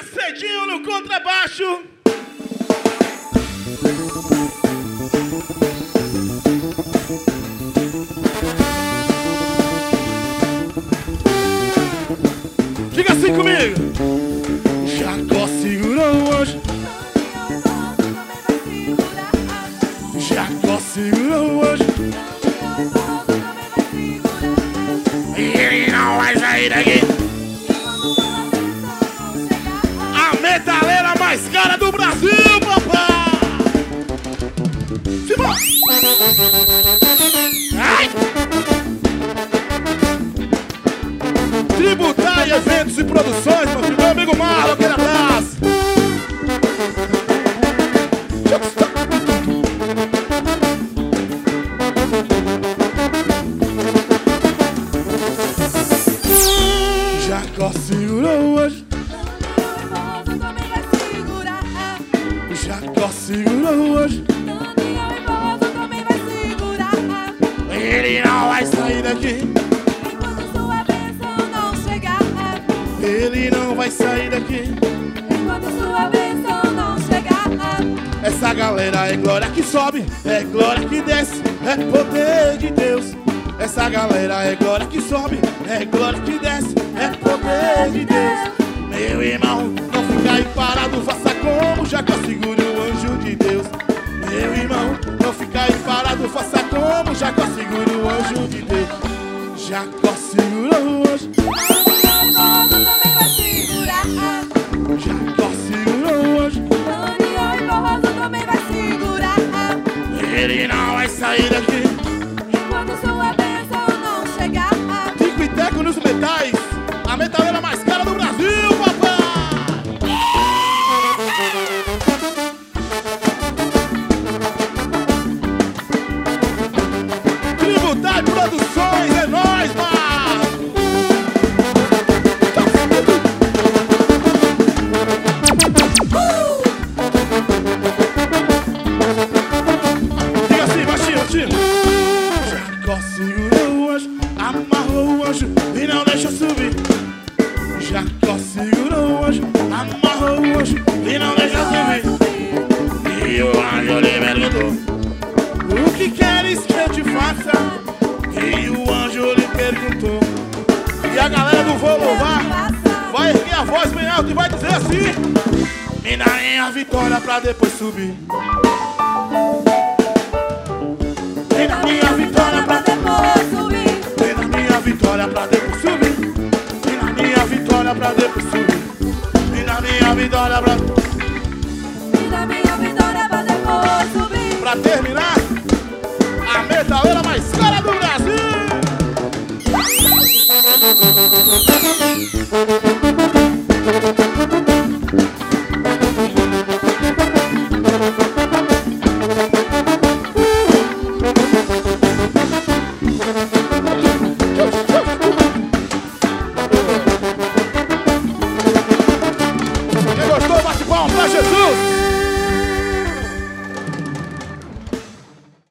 Macedinho no contrabaixo. Diga assim comigo. Jacó segurou hoje. Jacó segurou hoje. Ele não vai sair daqui. A metaleira mais cara do Brasil, papai. Simbora. Ai. Tributar e eventos e produções, meu amigo Marlon, aquele abraço. Jacó segurou hoje. Jacó segurou hoje. Ele não vai sair daqui. Ele não vai sair daqui enquanto sua bênção não chegar. Essa galera é glória que sobe, é glória que desce, é poder de Deus. Essa galera é glória que sobe, é glória que desce, é poder de Deus. Meu irmão, não fica aí parado, faça como Jacó, segure o anjo de Deus. Meu irmão, não fica aí parado, faça como Jacó, segure o anjo de Deus. Jacó segurou hoje. Jacó segurou hoje. Daniel e Barroso também vai segurar. Ele não vai sair daqui enquanto sua bênção não chegar. Tico e Teco nos metais, a metaleira mais cara do Brasil, papai. Tributar e produções, é nóis, mano. Jacó segurou hoje, amarrou o anjo e não deixa subir. Jacó segurou hoje, amarrou o anjo e não deixa subir. E o anjo lhe perguntou: o que queres que eu te faça? E o anjo lhe perguntou. E a galera do Vou Louvar vai erguer a voz bem alto e vai dizer assim: me dá minha vitória pra depois subir. Me dá minha vitória pra depois subir. Me dá minha vitória pra depois subir. Me dá minha vitória pra depois subir. Me dá minha vitória pra... Me dá minha vitória pra depois subir. Pra terminar, a metaleira mais